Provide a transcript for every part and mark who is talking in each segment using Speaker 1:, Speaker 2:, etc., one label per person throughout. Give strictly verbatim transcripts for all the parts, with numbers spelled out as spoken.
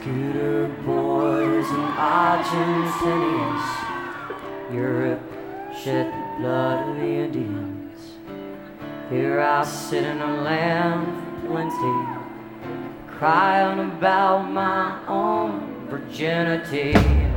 Speaker 1: Scooter boys and Argentinians, Europe shed the blood of the Indians. Here I sit in a land of plenty, crying about my own virginity.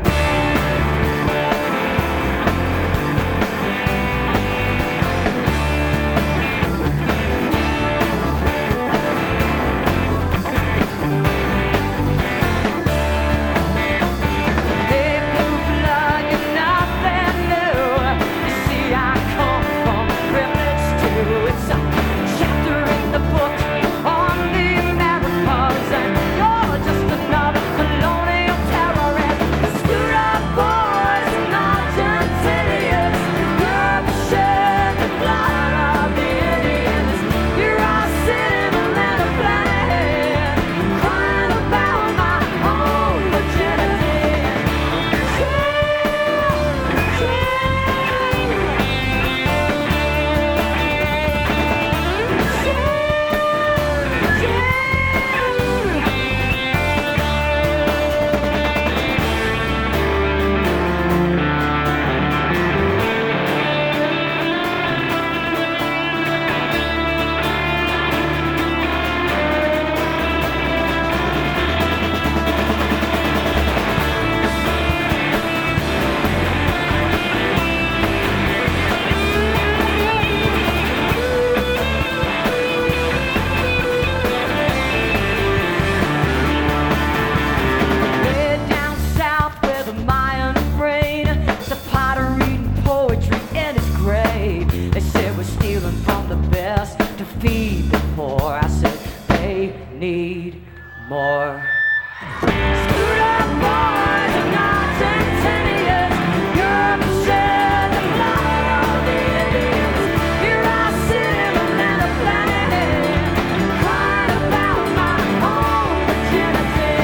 Speaker 1: Feed the poor, I said they need more. Screwed up boys and Argentinians, Europe shed the blood of the Indians. Here I sit in the land of planet, crying about my own virginity.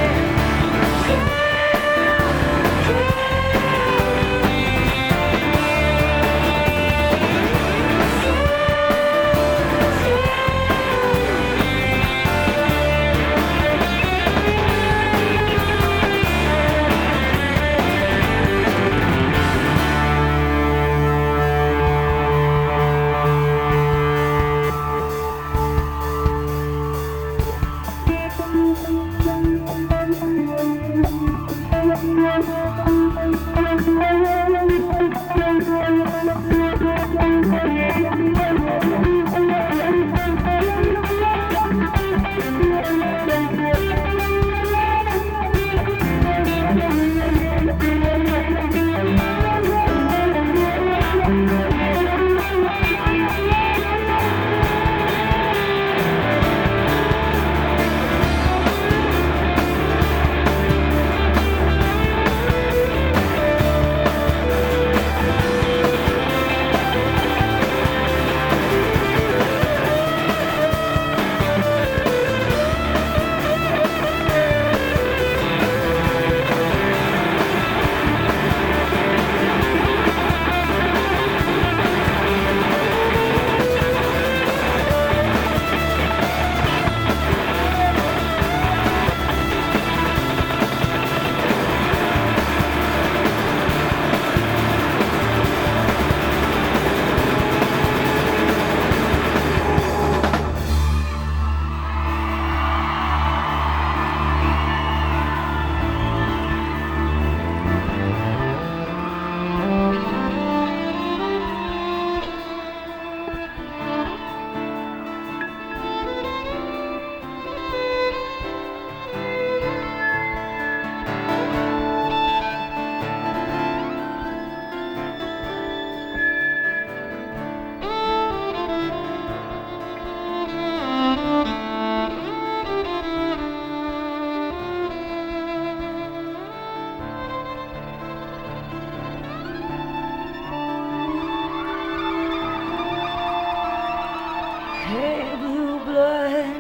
Speaker 1: Hey, blue blood,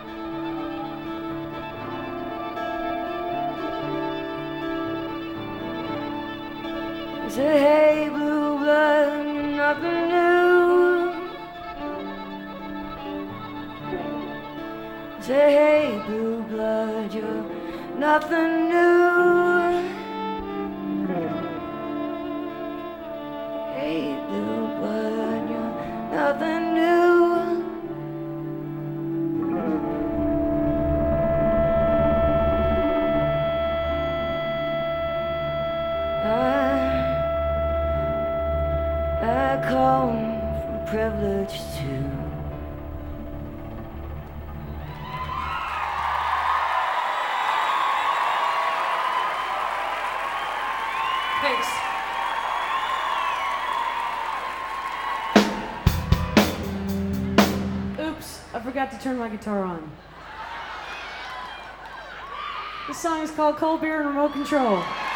Speaker 1: say hey, blue blood, nothing new. Say hey, blue blood, you're nothing new. Hey, little bud, you're nothing new. I come from privilege too. Thanks. Oops, I forgot to turn my guitar on. This song is called Cold Beer and Remote Control.